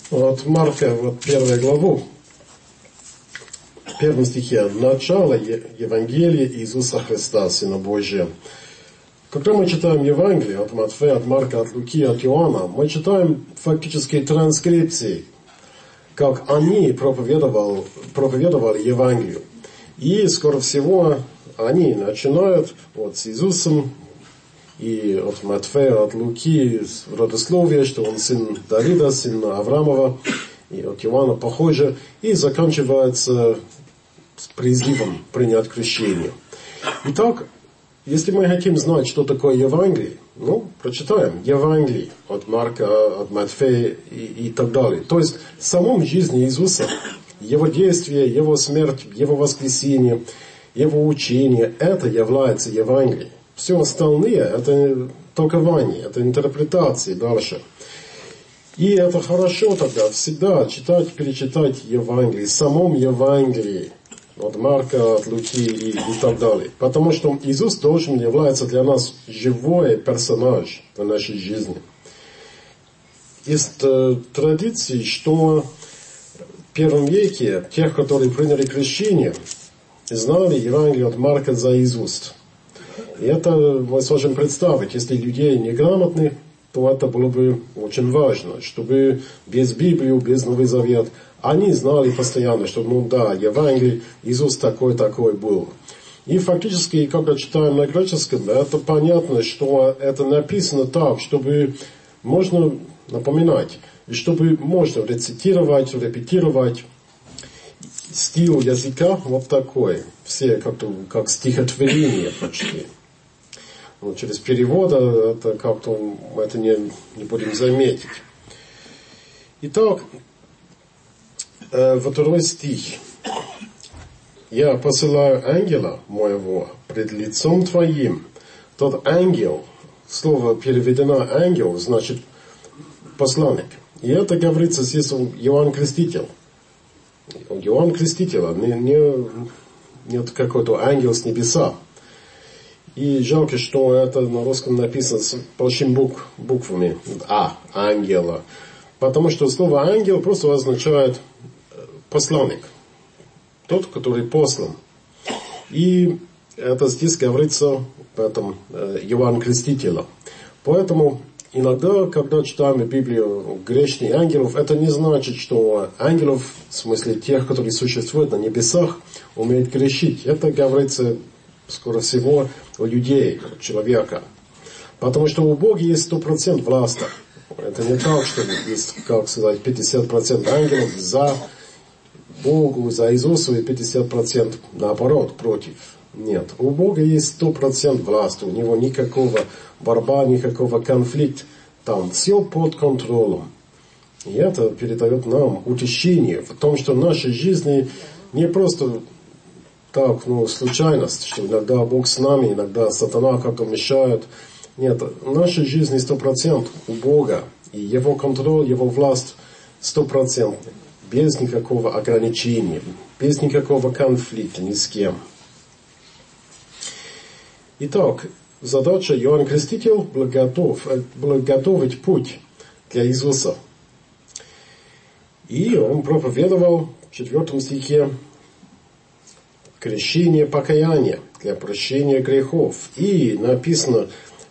От Марка, вот 1 главу, в 1 стихе, начало Евангелия Иисуса Христа, Сына Божия. Когда мы читаем Евангелие от Матфея, от Марка, от Луки, от Иоанна, мы читаем фактически транскрипции, как они проповедовали Евангелие. И скоро всего они начинают вот с Иисусом, и от Матфея, от Луки, родословие, что он сын Давида, сын Авраамова, и от Иоанна похоже, и заканчивается с призывом принять крещение. Итак, если мы хотим знать, что такое Евангелие, прочитаем Евангелие от Марка, от Матфея и так далее. То есть, в самом жизни Иисуса, Его действия, Его смерть, Его воскресение, Его учение, это является Евангелием. Все остальные, это толкование, это интерпретации дальше. И это хорошо тогда всегда читать, перечитать Евангелие, в самом Евангелии, от Марка, от Луки и так далее. Потому что Иисус должен являться для нас живой персонаж в нашей жизни. Есть традиции, что в первом веке тех, которые приняли крещение, знали Евангелие от Марка заизусть. И это мы сможем представить, если людей неграмотны, то это было бы очень важно, чтобы без Библии, без Новый Завет, они знали постоянно, что, Евангелие, Иисус такой был. И фактически, когда читаем на греческом, это понятно, что это написано так, чтобы можно напоминать, и чтобы можно рецитировать, репетировать. Стиль языка вот такой, все как стихотворение почти. Через перевод это как-то мы это не будем заметить. Итак, 2 стих. «Я посылаю ангела моего пред лицом твоим». Тот ангел, слово переведено ангел, значит посланник. И это говорится здесь у Иоанна Крестителя. У Иоанна Крестителя нет какой-то ангел с небеса. И жалко, что это на русском написано с большими буквами ангела. Потому что слово ангел просто означает посланник. Тот, который послан. И это здесь говорится в этом Иоанн Крестителя. Поэтому иногда, когда читаем Библию грешных ангелов, это не значит, что ангелов, в смысле тех, которые существуют на небесах, умеют грешить. Это говорится скорее всего у людей, у человека. Потому что у Бога есть 100% власти. Это не так, что есть, 50% ангелов за Богу, за Иисуса и 50% наоборот, против. Нет. У Бога есть 100% власти. У Него никакого борьба, никакого конфликта. Там все под контролем. И это передает нам утешение в том, что в нашей жизни не просто случайность, что иногда Бог с нами, иногда сатана как-то мешает. Нет, в нашей жизни 100% у Бога. И Его контроль, Его власть 100%. Без никакого ограничения, без никакого конфликта ни с кем. Итак, задача Иоанна Крестителя была готовить путь для Иисуса. И он проповедовал в 4 стихе крещение покаяния для прощения грехов. И написано,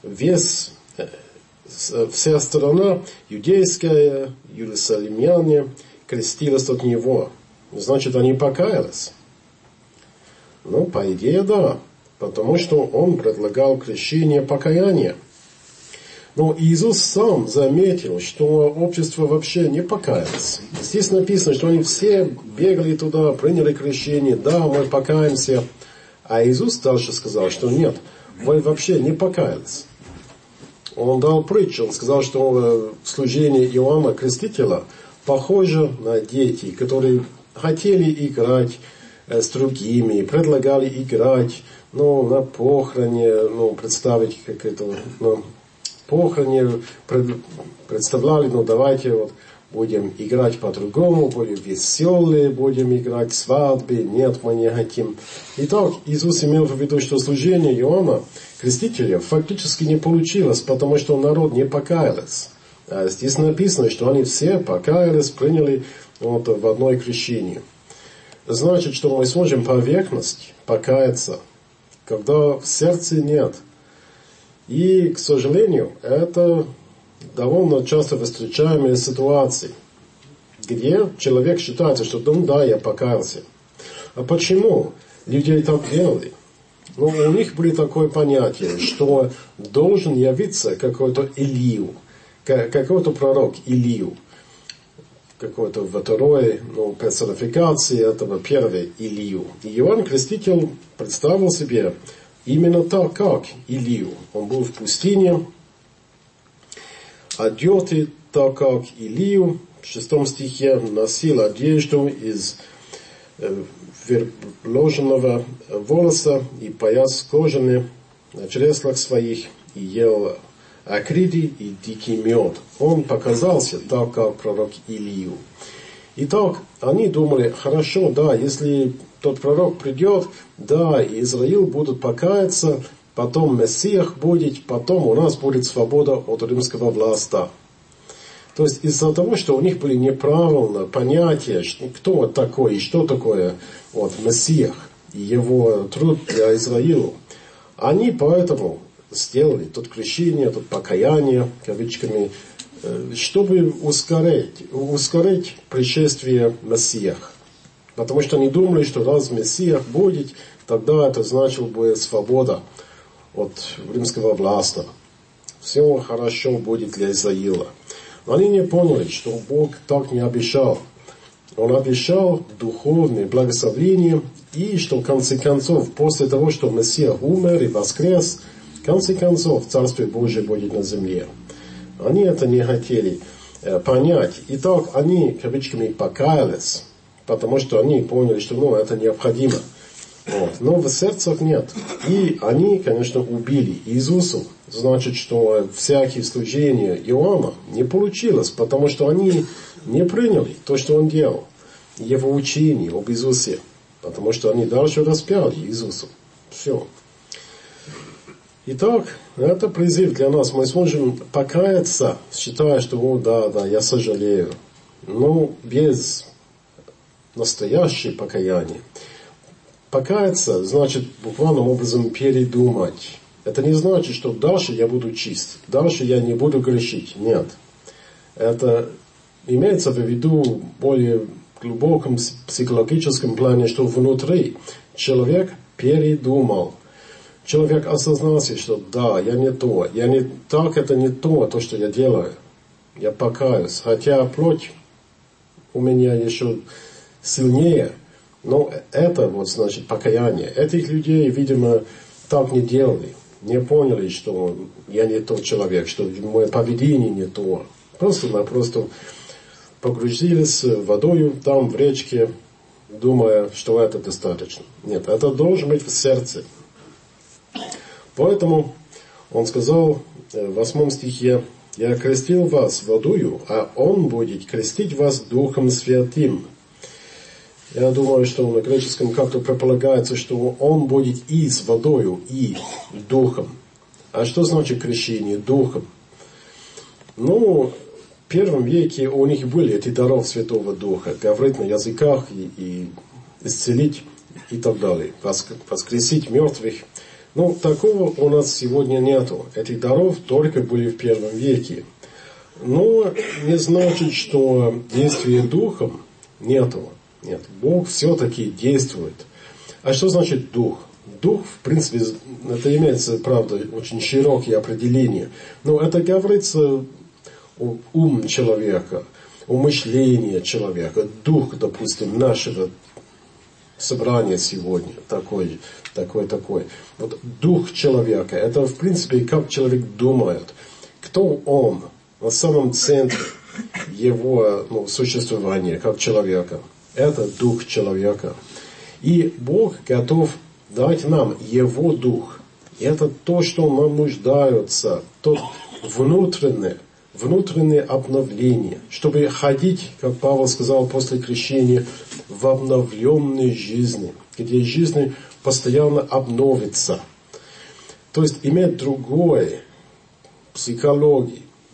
вся сторона юдейская, иерусалимляне, крестилась от него. Значит, они покаялись. По идее, да. Потому что он предлагал крещение покаяния. Но Иисус сам заметил, что общество вообще не покаялось. Здесь написано, что они все бегали туда, приняли крещение. Да, мы покаемся. А Иисус дальше сказал, что нет, мы вообще не покаялись. Он дал притчу. Он сказал, что служение Иоанна Крестителя похоже на детей, которые хотели играть с другими, предлагали играть, на похороне, представить как это, похороне представляли, давайте будем играть по-другому, более веселые, будем играть в свадьбе, нет, мы не хотим. Итак, Иисус имел в виду, что служение Иоанна Крестителя фактически не получилось, потому что народ не покаялся. Здесь написано, что они все покаялись, приняли в одно крещение. Значит, что мы сможем поверхность покаяться, когда в сердце нет. И, к сожалению, это довольно часто встречаемые ситуации, где человек считает, что да, я покаялся. А почему людей так делали? У них были такое понятие, что должен явиться какой-то Илью, какой-то пророк Илью, какой-то второй, персонификации этого первого Илью. И Иоанн Креститель представил себе именно так, как Илью. Он был в пустыне, одетый так, как Илью, в 6 стихе, носил одежду из верблюжьего волоса и пояс кожаный на чреслах своих, и ел акриды и дикий мед. Он показался так, как пророк Илью. Итак, они думали, хорошо, да, если тот пророк придет, да, и Израиль будут покаяться, потом Мессиях будет, потом у нас будет свобода от римского власта. То есть из-за того, что у них были неправильные понятия, кто такой и что такое Мессиях и его труд для Израиля, они поэтому сделали тут крещение, тут покаяние, кавычками, чтобы ускорить пришествие Мессиях. Потому что они думали, что раз Мессиях будет, тогда это значило бы свобода от римского власта. Все хорошо будет для Израиля. Но они не поняли, что Бог так не обещал. Он обещал духовное благословение, и что в конце концов, после того, что Мессия умер и воскрес, в конце концов Царствие Божие будет на земле. Они это не хотели понять. Итак, они, кавычками, покаялись, потому что они поняли, что это необходимо. Но в сердцах нет. И они, конечно, убили Иисуса. Значит, что всякие служения Иоанна не получилось, потому что они не приняли то, что он делал, его учение об Иисусе, потому что они дальше распяли Иисуса. Все. Итак, это призыв для нас. Мы сможем покаяться, считая, что да, я сожалею, но без настоящего покаяния. Покаяться значит буквальным образом передумать. Это не значит, что дальше я буду чист, дальше я не буду грешить. Нет. Это имеется в виду в более глубоком психологическом плане, что внутри человек передумал. Человек осознался, что да, я не то, это не то, что я делаю. Я покаюсь, хотя плоть у меня еще сильнее. Но это значит покаяние. Этих людей, видимо, так не делали. Не поняли, что я не тот человек, что мое поведение не то. Просто погрузились водою там в речке, думая, что это достаточно. Нет, это должно быть в сердце. Поэтому он сказал в 8 стихе: «Я крестил вас водою, а он будет крестить вас Духом Святым». Я думаю, что на греческом как-то предполагается, что он будет и с водою, и духом. А что значит крещение духом? В первом веке у них были эти даров Святого Духа. Говорить на языках и исцелить и так далее. Воскресить мертвых. Такого у нас сегодня нету. Этих даров только были в первом веке. Но не значит, что действия духом нету. Нет, Бог все-таки действует. А что значит дух? Дух, в принципе, это имеется, правда, очень широкие определения. Но это говорится о ум человека, о мышлении человека. Дух, допустим, нашего собрания сегодня такой. Дух человека, это, в принципе, как человек думает. Кто он на самом центре его существования, как человека? Это дух человека. И Бог готов дать нам Его дух. И это то, что нам нуждается. То внутреннее обновление. Чтобы ходить, как Павел сказал после крещения, в обновленной жизни. Где жизнь постоянно обновится. То есть иметь другой психологии,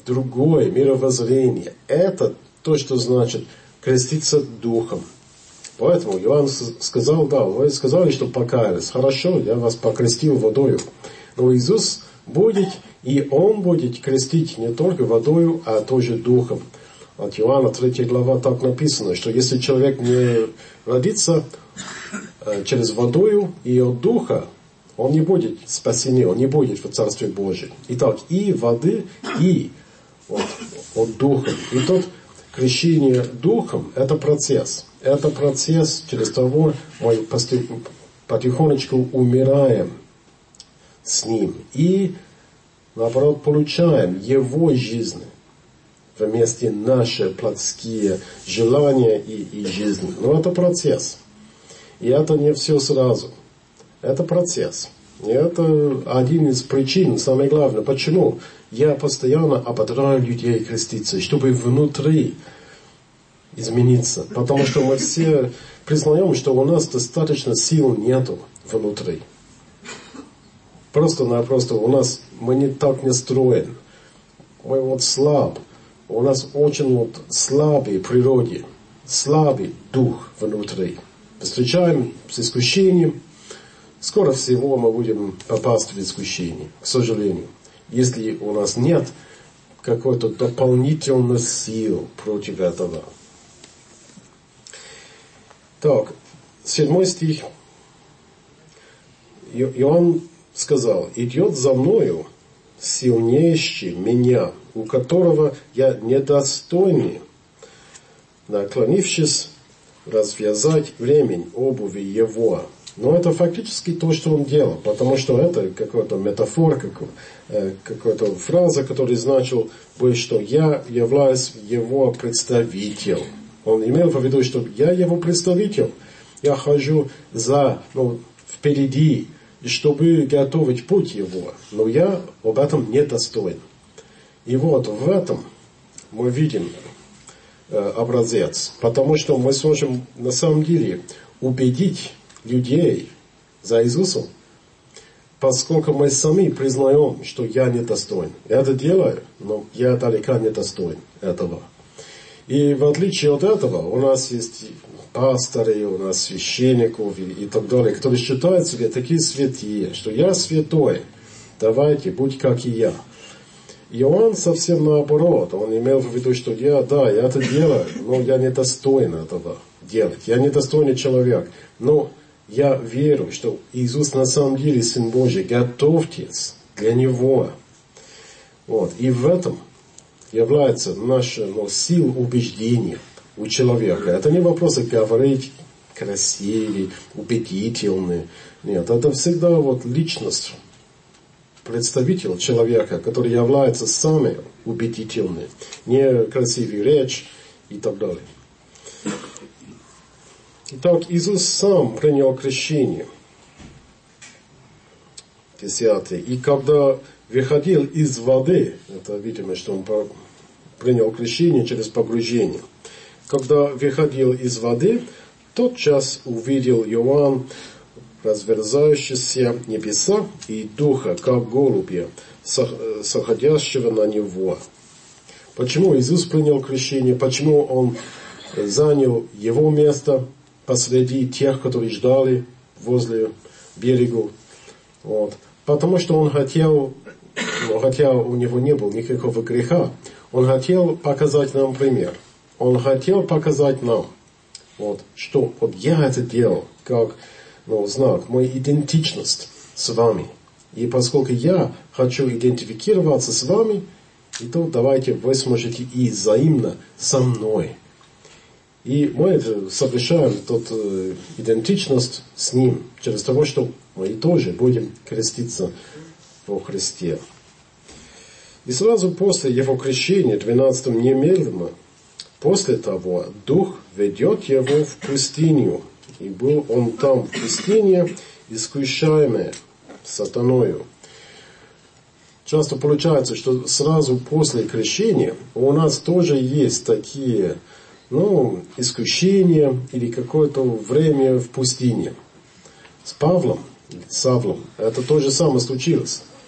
другое мировоззрение. Это то, что значит креститься Духом. Поэтому Иоанн сказал, да, вы сказали, что покаялись. Хорошо, я вас покрестил водою. Но Иисус будет, и Он будет крестить не только водою, а тоже Духом. От Иоанна 3 глава так написано, что если человек не родится через водою и от Духа, он не будет спасен, он не будет в Царстве Божьем. Итак, и воды, и от Духа. И тот крещение Духом – это процесс. Это процесс, через того мы потихонечку умираем с Ним. И, наоборот, получаем Его жизнь вместе наши плотские желания и жизни. Но это процесс. И это не все сразу. Это процесс. И это один из причин, самое главное, почему я постоянно ободряю людей креститься, чтобы внутри измениться. Потому что мы все признаем, что у нас достаточно сил нету внутри. Просто-напросто мы не так не строим. Мы слаб. У нас очень слабый природе, слабый дух внутри. Встречаем с искушением. Скоро всего мы будем попасть в искушение, к сожалению. Если у нас нет какой-то дополнительной силы против этого. Так, 7 стих. Иоанн сказал: «Идет за мною сильнейший меня, у которого я недостойный, наклонившись, развязать ремень обуви его». Но это фактически то, что он делал, потому что это какая-то метафора, какая-то фраза, которая значила бы, что я являюсь его представителем. Он имел в виду, что я его представитель, я хожу впереди, чтобы готовить путь его, но я об этом не достоин. И вот в этом мы видим образец, потому что мы сможем на самом деле убедить людей за Иисусом, поскольку мы сами признаем, что я недостоин. Я это делаю, но я далеко не достоин этого. И в отличие от этого, у нас есть пасторы, у нас священников и так далее, которые считают себя такие святые, что я святой, давайте, будь как и я. Иоанн совсем наоборот, он имел в виду, что я это делаю, но я не достоин этого делать, я недостойный человек, но я верю, что Иисус на самом деле Сын Божий, готовьтесь для Него. И в этом является наша сила убеждения у человека. Это не вопрос говорить красивый, убедительный. Нет, это всегда личность, представитель человека, который является самый убедительный. Не красивый речь и так далее. Итак, Иисус сам принял крещение. 10. И когда выходил из воды, это видимо, что он принял крещение через погружение. Когда выходил из воды, тотчас увидел Иоанн разверзающиеся небеса и духа, как голубя, сходящего на него. Почему Иисус принял крещение? Почему он занял его место посреди тех, которые ждали возле берега? Потому что он хотел, хотя у него не было никакого греха, он хотел показать нам пример. Он хотел показать нам, что я это делал, как знак, моя идентичность с вами. И поскольку я хочу идентифицироваться с вами, и то давайте вы сможете и взаимно со мной. И мы это совершаем, идентичность с Ним, через того, что мы тоже будем креститься во Христе. И сразу после Его крещения, 12 немедленно, после того, Дух ведет Его в пустыню. И был Он там в пустыне, искушаемый сатаною. Часто получается, что сразу после крещения у нас тоже есть такие искушения или какое-то время в пустыне. С Павлом, Савлом, это то же самое случилось.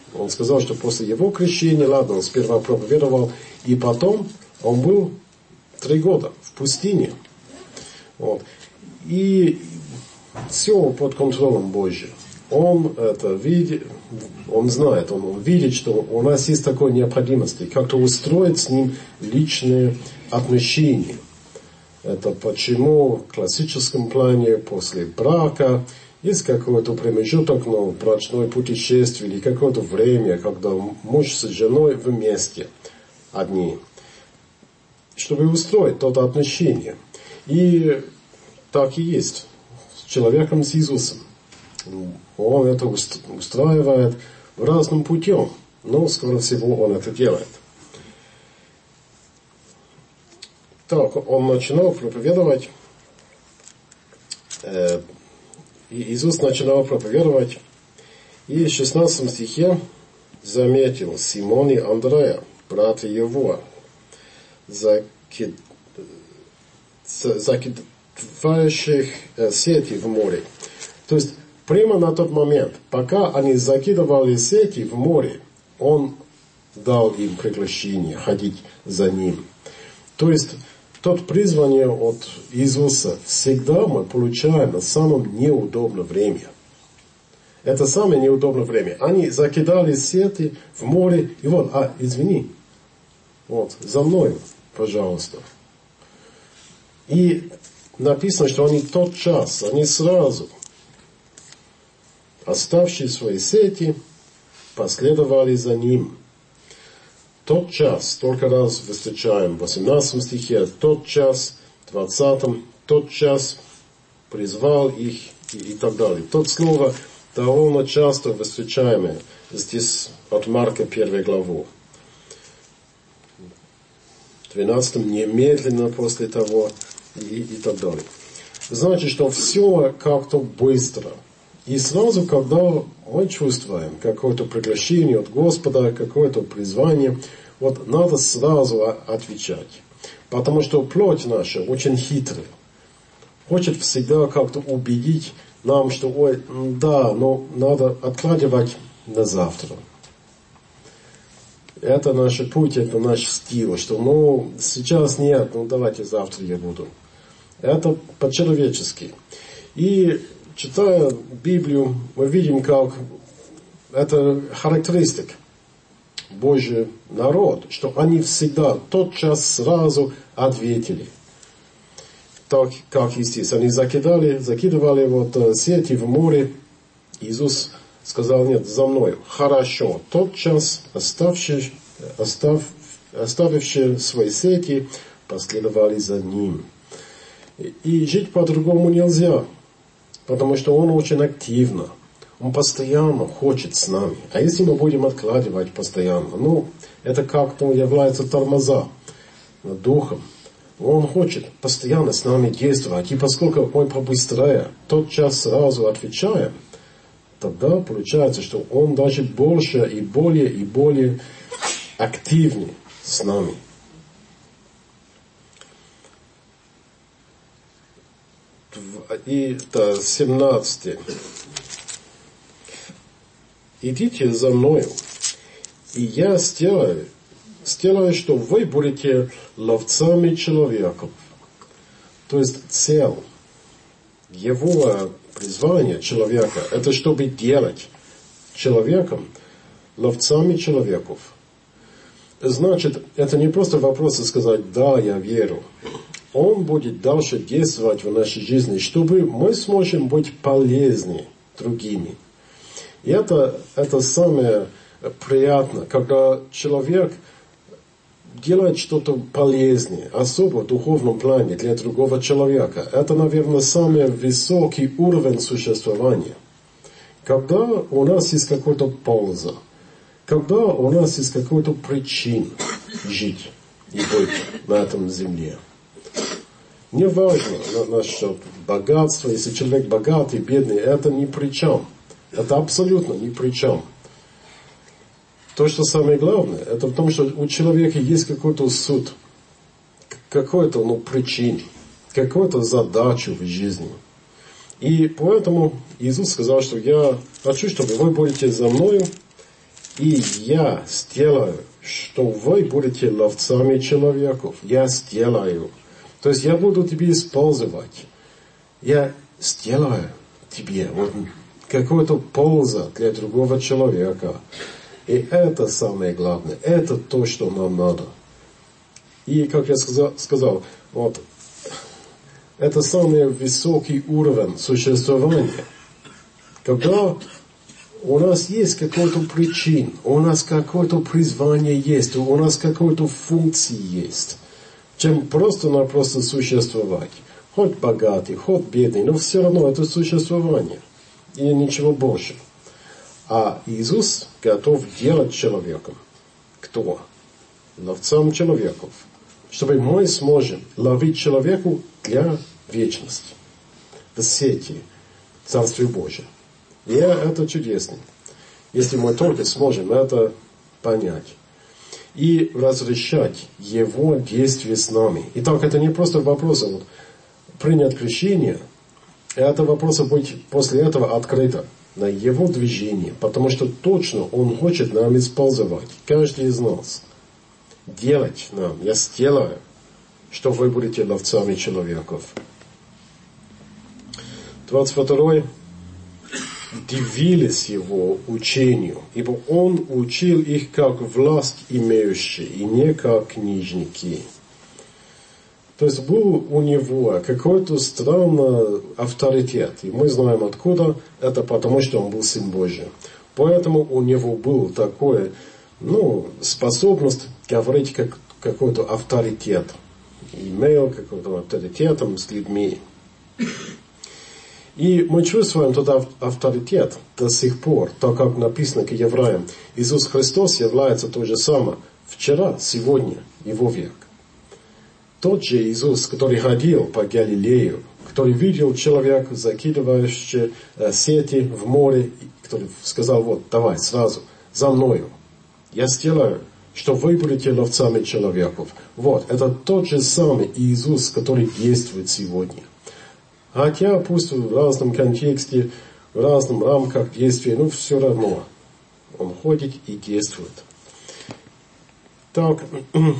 Он сказал, что после его крещения, ладно, он сперва проповедовал, и потом он был 3 года в пустыне. Вот. И все под контролем Божьим. Он это видит, он знает, он видит, что у нас есть такой необходимость, как-то устроить с ним личные отношения. Это почему в классическом плане после брака есть какой-то промежуток, брачное путешествие или какое-то время, когда муж с женой вместе одни, чтобы устроить то отношение. И так и есть с человеком, с Иисусом. Он это устраивает разным путем, но, скорее всего, он это делает. Так, он начинал проповедовать, Иисус начинал проповедовать, и в 16 стихе заметил Симон и Андрея, брата его, закидывающих сети в море. То есть, прямо на тот момент, пока они закидывали сети в море, он дал им приглашение ходить за ним. То есть, тот призвание от Иисуса всегда мы получаем на самом неудобном время. Это самое неудобное время. Они закидали сети в море, и вот, извини, вот, за мной, пожалуйста. И написано, что они тотчас, они сразу, оставшие свои сети, последовали за ним. Тот час, столько раз встречаем в 18 стихе, тот час, 20, тот час призвал их и так далее. Тот слово довольно часто встречаем здесь от Марка 1 главу. 12 немедленно после того и так далее. Значит, что все как-то быстро. И сразу, когда мы чувствуем какое-то приглашение от Господа, какое-то призвание, вот надо сразу отвечать. Потому что плоть наша очень хитрая. Хочет всегда как-то убедить нам, что, но надо откладывать на завтра. Это наш путь, это наш стиль, что, сейчас нет, давайте завтра я буду. Это по-человечески. И читая Библию, мы видим, как это характеристика Божий народ, что они всегда тотчас сразу ответили. Так, как здесь. Они закидывали сети в море. Иисус сказал, нет, за мной. Хорошо. Тотчас оставившие свои сети, последовали за ним. И жить по-другому нельзя. Потому что он очень активно. Он постоянно хочет с нами. А если мы будем откладывать постоянно, это как-то является тормоза над духом. Он хочет постоянно с нами действовать. И поскольку мы побыстрее, тотчас сразу отвечаем, тогда получается, что он даже больше и более активнее с нами. И 17. Идите за мною, и я сделаю, что вы будете ловцами человеков. То есть цель его призвания человека, это чтобы делать человеком ловцами человеков. Значит, это не просто вопрос сказать, да, я верю. Он будет дальше действовать в нашей жизни, чтобы мы сможем быть полезны другими. И это самое приятное, когда человек делает что-то полезное, особо в духовном плане для другого человека. Это, наверное, самый высокий уровень существования. Когда у нас есть какая-то польза, когда у нас есть какая-то причина жить и быть на этом земле. Не важно насчет богатства, если человек богатый, бедный, это ни при чем. Это абсолютно ни при чем. То, что самое главное, это в том, что у человека есть какой-то суд, какой-то причина, какую-то задачу в жизни. И поэтому Иисус сказал, что я хочу, чтобы вы будете за мною, И я сделаю, что вы будете ловцами человеков. Я сделаю. То есть я буду тебе использовать. Я сделаю тебе вот какую-то пользу для другого человека. И это самое главное. Это то, что нам надо. И, как я сказал, вот, это самый высокий уровень существования. Когда у нас есть какой-то причин, у нас какое-то призвание есть, у нас какой-то функции есть, чем просто-напросто существовать. Хоть богатый, хоть бедный, но все равно это существование. И ничего больше. А Иисус готов делать человеком. Кто? Ловцом человеков. Чтобы мы сможем ловить человеку для вечности. В сети Царствия Божия. И это чудесно. Если мы только сможем это понять. И разрешать Его действия с нами. Итак, это не просто вопрос вот, принять крещение. Это вопрос быть после этого открыто на Его движение. Потому что точно Он хочет нам использовать. Каждый из нас. Делать нам. Я сделаю, что вы будете ловцами человеков. 22. Дивились Его учению, ибо Он учил их как власть имеющие, и не как книжники. То есть был у Него какой-то странный авторитет. И мы знаем откуда. Это потому, что Он был Сын Божий. Поэтому у Него был такой, способность говорить как какой-то авторитет. Имел какой-то авторитет с людьми. И мы чувствуем тот авторитет до сих пор, так как написано к евреям. Иисус Христос является то же самое вчера, сегодня, Его век. Тот же Иисус, который ходил по Галилею, который видел человека, закидывающего сети в море, который сказал, вот, давай сразу, за мною. Я сделаю, что вы будете ловцами человеков. Вот, это тот же самый Иисус, который действует сегодня. Хотя пусть в разном контексте, в разных рамках действия, все равно Он ходит и действует. Так,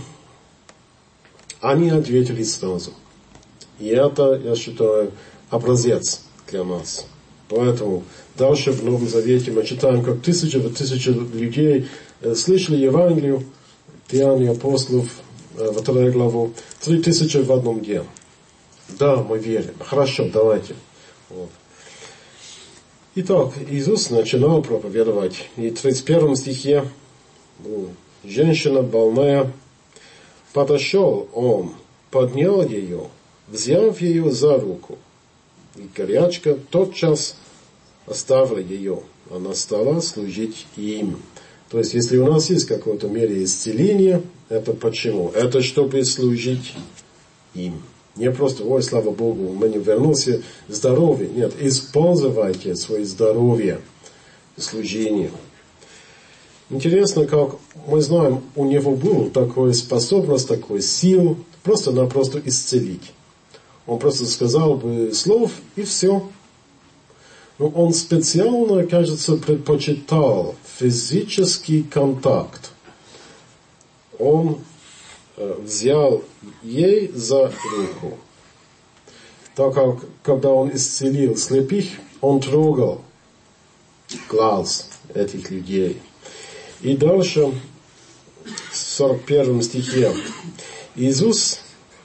они ответили сразу. И это, я считаю, образец для нас. Поэтому дальше в Новом Завете мы читаем, как тысячи людей слышали Евангелие, Деяния апостолов, 2 главу, 3000 в одном день. Да, мы верим. Хорошо, давайте. Вот. Итак, Иисус начинал проповедовать. И в 31 стихе женщина больная, подошел Он, поднял ее, взяв ее за руку. И горячка тотчас оставила ее. Она стала служить им. То есть, если у нас есть какое-то мере исцеления, это почему? Это чтобы служить им. Не просто, ой, слава Богу, мне вернулся здоровье. Нет, используйте свое здоровье в служении. Интересно, как мы знаем, у него была такая способность, такой сил, просто-напросто исцелить. Он просто сказал бы слов, и все. Но он специально, кажется, предпочитал физический контакт. Он взял ей за руку. Так как, когда он исцелил слепых, он трогал глаз этих людей. И дальше, в 41 стихе, Иисус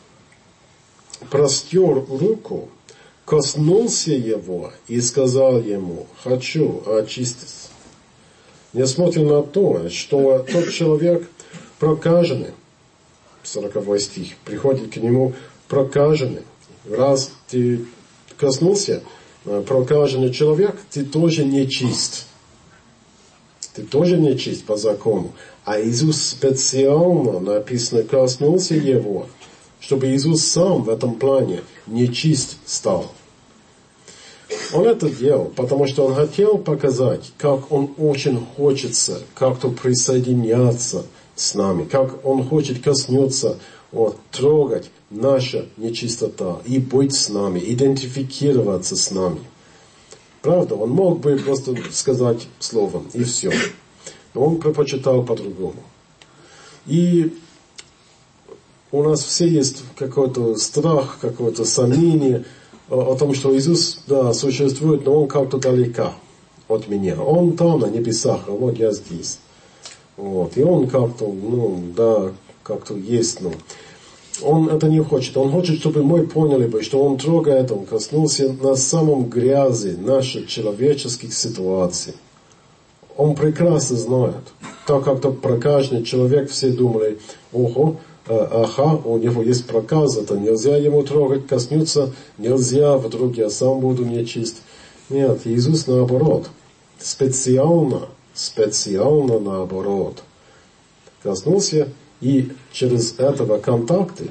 простер руку, коснулся его и сказал ему, хочу очиститься. Несмотря на то, что тот человек прокаженный, 40 стих, приходит к нему прокаженный. Раз ты коснулся, прокаженный человек, ты тоже нечист. Ты тоже нечист по закону. А Иисус специально, написано, коснулся его, чтобы Иисус сам в этом плане нечист стал. Он это делал, потому что он хотел показать, как он очень хочется как-то присоединяться с нами, как он хочет коснуться, трогать наша нечистота и быть с нами, идентифицироваться с нами. Правда, он мог бы просто сказать словом, и все. Но он предпочитал по-другому. И у нас все есть какой-то страх, какое-то сомнение о том, что Иисус, да, существует, но Он как-то далеко от меня. Он там, на небесах, а вот я здесь. Вот. И Он как-то, да, как-то есть, но Он это не хочет. Он хочет, чтобы мы поняли бы, что Он трогает, Он коснулся на самом грязи наших человеческих ситуаций. Он прекрасно знает. Так как-то проказный человек, все думали, ого, у него есть проказ, это нельзя ему трогать, коснуться нельзя, вдруг я сам буду нечист. Нет, Иисус наоборот, специально наоборот, коснулся и через этого контакта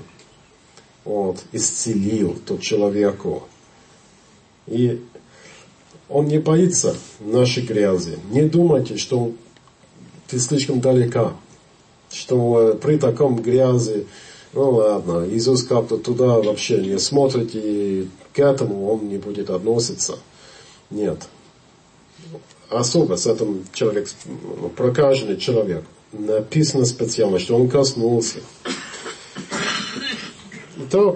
исцелил тот человеку. И Он не боится нашей грязи. Не думайте, что ты слишком далеко, что при таком грязи, ладно, Иисус как-то туда вообще не смотрит, и к этому Он не будет относиться. Нет. Особо с этим человек, прокаженный человек, написано специально, что он коснулся. Итак,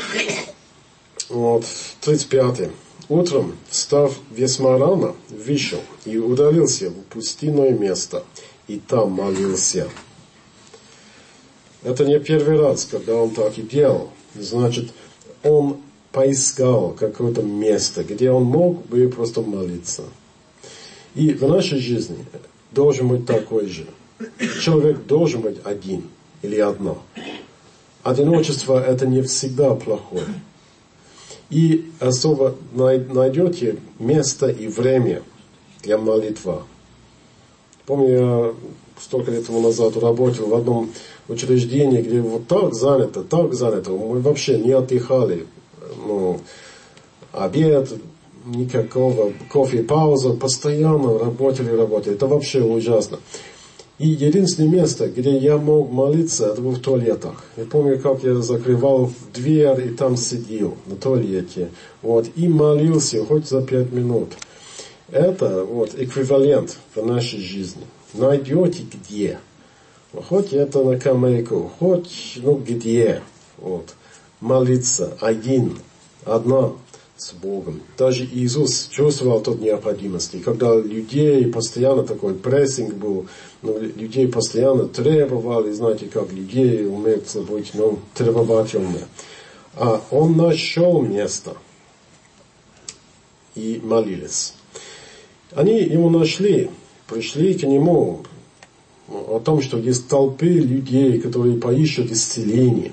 35. Утром, встав весьма рано, вышел и удалился в пустынное место, и там молился. Это не первый раз, когда он так и делал. Значит, он поискал какое-то место, где он мог бы просто молиться. И в нашей жизни должен быть такой же. Человек должен быть один или одна. Одиночество – это не всегда плохое. И особо найдете место и время для молитвы. Помню, я столько лет тому назад работал в одном учреждении, где вот так занято. Мы вообще не отдыхали. Обед, никакого кофе, пауза, постоянно работали. Это вообще ужасно. И единственное место, где я мог молиться, это было в туалетах. Я помню, как я закрывал дверь и там сидел на туалете. И молился хоть за 5 минут. Это эквивалент в нашей жизни. Найдете где. Хоть это на скамейку, хоть где. Молиться одна с Богом. Даже Иисус чувствовал тут необходимость. И когда людей постоянно такой прессинг был, людей постоянно требовали, знаете, как людей умеют быть, требовательные. А он нашел место и молились. Они его нашли, пришли к нему о том, что есть толпы людей, которые поищут исцеление.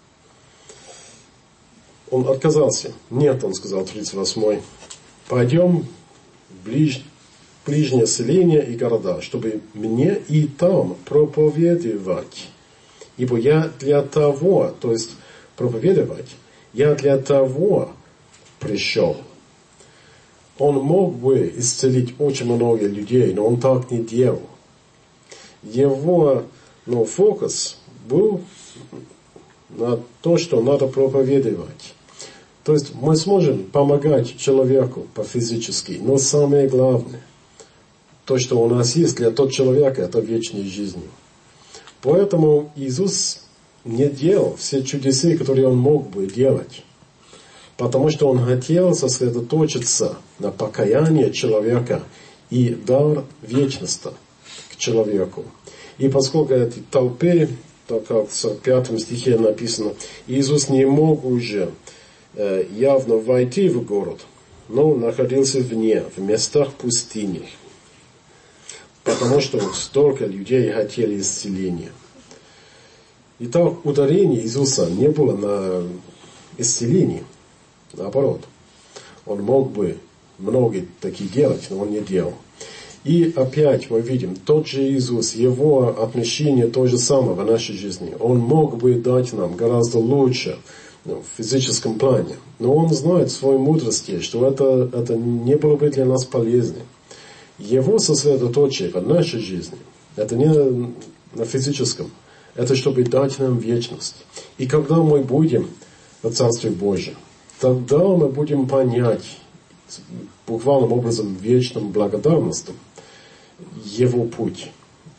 Он отказался. Нет, он сказал, 38-й. Пойдем в ближнее селение и города, чтобы мне и там проповедовать. Ибо я для того, то есть проповедовать, я для того пришел. Он мог бы исцелить очень много людей, но он так не делал. Его фокус был на то, что надо проповедовать. То есть мы сможем помогать человеку по-физически, но самое главное, то, что у нас есть для того человека, это вечная жизнь. Поэтому Иисус не делал все чудеса, которые Он мог бы делать. Потому что Он хотел сосредоточиться на покаянии человека и дар вечности к человеку. И поскольку эти толпы, так как в 45 стихе написано, Иисус не мог уже явно войти в город, но находился вне, в местах пустыни. Потому что столько людей хотели исцеления. Итак, ударение Иисуса не было на исцелении. Наоборот. Он мог бы многие такие делать, но он не делал. И опять мы видим, тот же Иисус, Его отношение то же самое в нашей жизни. Он мог бы дать нам гораздо лучше в физическом плане. Но Он знает в своей мудрости, что это не было бы для нас полезно. Его сосредоточие в нашей жизни, это не на физическом, это чтобы дать нам вечность. И когда мы будем в Царстве Божьем, тогда мы будем понять буквальным образом вечным благодарностью Его путь.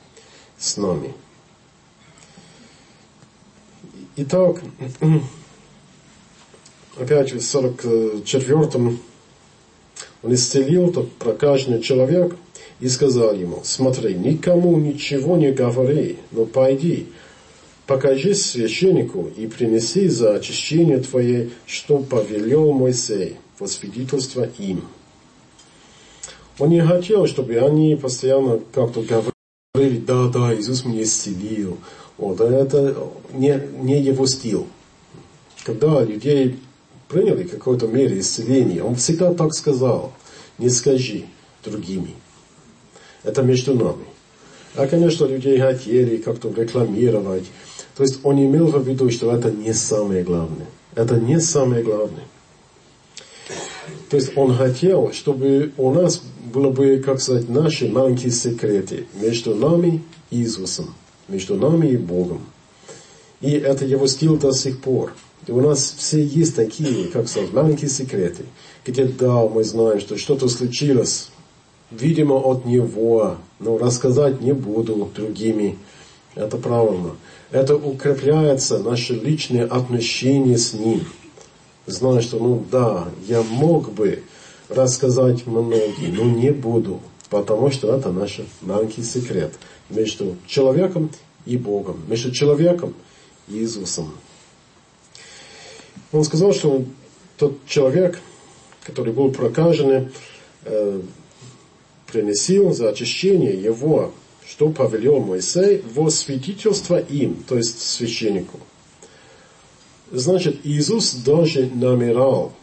с нами. Итак, опять в 44-м он исцелил тот прокаженный человек и сказал ему: смотри, никому ничего не говори, но пойди, покажись священнику и принеси за очищение твое, что повелел Моисей, во свидетельство им. Он не хотел, чтобы они постоянно как-то говорили: да, Иисус меня исцелил. Вот, это не его стиль. Когда людей приняли в какой-то мере исцеление, он всегда так сказал: не скажи другими. Это между нами. А, конечно, людей хотели как-то рекламировать. То есть он имел в виду, что это не самое главное. Это не самое главное. То есть он хотел, чтобы у нас было бы, как сказать, наши маленькие секреты между нами и Иисусом, между нами и Богом. И это его стиль до сих пор. И у нас все есть такие, как сказать, маленькие секреты, где, да, мы знаем, что что-то случилось, видимо, от него, но рассказать не буду другими. Это правильно. Это укрепляется наше личное отношение с ним. Зная, что, я мог бы рассказать многим, но не буду, потому что это наш маленький секрет между человеком и Богом, между человеком и Иисусом. Он сказал, что тот человек, который был прокаженный, принесил за очищение его, что повелел Моисей, во свидетельство им, то есть священнику. Значит, Иисус даже намерял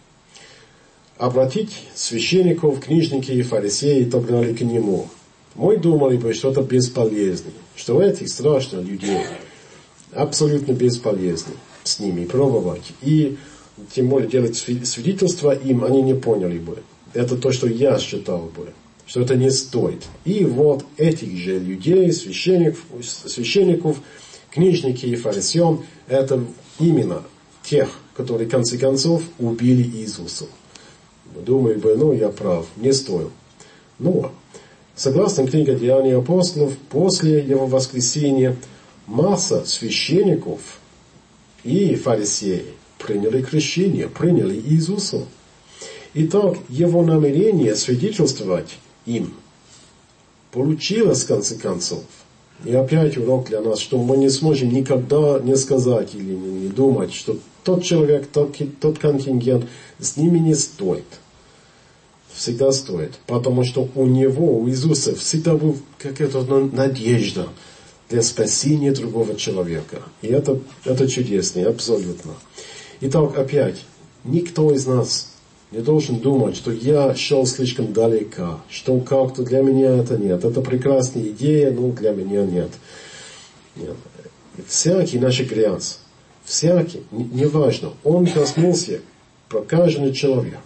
обратить священников, книжников и фарисеев и так далее к нему. Мы думали бы, что это бесполезно, что этих страшных людей абсолютно бесполезно с ними пробовать. И тем более делать свидетельство им, они не поняли бы. Это то, что я считал бы, что это не стоит. И вот этих же людей, священников, книжники и фарисеев, это именно тех, которые в конце концов убили Иисуса. Думаю бы, я прав, не стоил. Но, согласно книге Деяний апостолов, после его воскресения масса священников и фарисеев приняли крещение, приняли Иисуса. Итак, его намерение свидетельствовать им получилось в конце концов. И опять урок для нас, что мы не сможем никогда не сказать или не думать, что тот человек, тот контингент с ними не стоит. Всегда стоит. Потому что у него, у Иисуса, всегда была какая-то надежда для спасения другого человека. И это чудесно, абсолютно. Итак, опять, никто из нас не должен думать, что я шел слишком далеко, что как-то для меня это нет. Это прекрасная идея, но для меня нет. Нет. Всякий наш грязь, всякий, неважно, он коснулся прокаженный человек.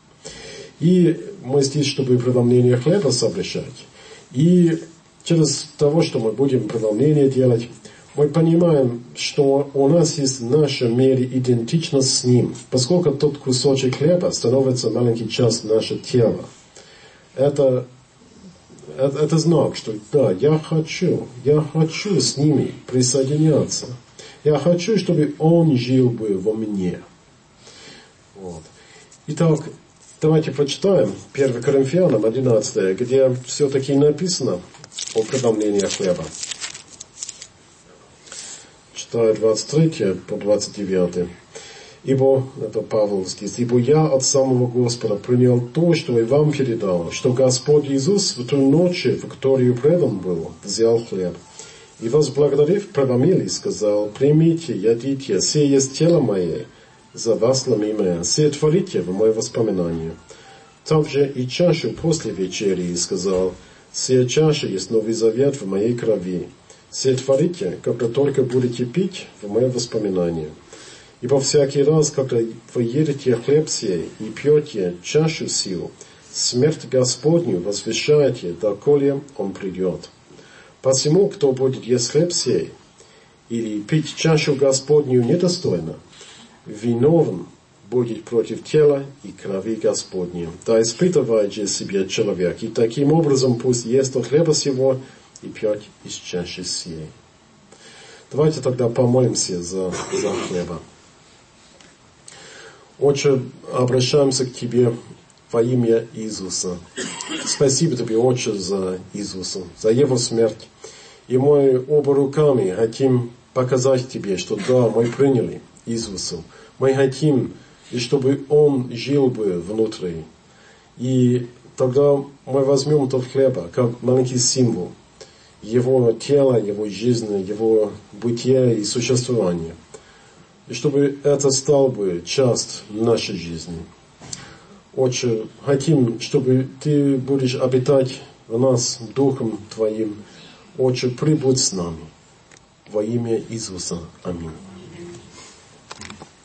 И мы здесь, чтобы преломление хлеба совершать. И через того, что мы будем преломление делать, мы понимаем, что у нас есть в нашем мире идентичность с Ним, поскольку тот кусочек хлеба становится маленький часть нашего тела. Это знак, что да, я хочу с ними присоединяться. Я хочу, чтобы Он жил бы во мне. Вот. Итак, давайте почитаем 1 Коринфянам 11, где все-таки написано о преломлении хлеба. Читаю 23 по 29. Ибо, это Павловский, ибо я от самого Господа принял то, что и вам передал, что Господь Иисус в ту ночь, в которую предан был, взял хлеб. И возблагодарив, преломил и сказал: примите, ядите, сие есть тело мое, за вас ломимое, сие творите в мое воспоминание. Также и чашу после вечери и сказал: сия чаша есть новый завет в моей крови. Сие творите, когда только будете пить, в мое воспоминание. Ибо всякий раз, когда вы едите хлеб сей и пьете чашу сию, смерть Господню возвещаете, доколе Он придет. Посему, кто будет есть хлеб сей или пить чашу Господню недостойно, виновен будет против тела и крови Господней. Да испытывает же себе человек, и таким образом пусть ест от хлеба сего и пить из чаши сей. Давайте тогда помолимся за хлеба. Отче, обращаемся к Тебе во имя Иисуса. Спасибо Тебе, Отче, за Иисуса, за Его смерть. И мы оба руками хотим показать Тебе, что да, мы приняли Иисуса. Мы хотим, и чтобы Он жил бы внутри. И тогда мы возьмем тот хлеба, как маленький символ Его тела, Его жизни, Его бытия и существования. И чтобы это стало бы часть нашей жизни. Отче, хотим, чтобы Ты будешь обитать в нас Духом Твоим. Отче, прибудь с нами. Во имя Иисуса. Аминь.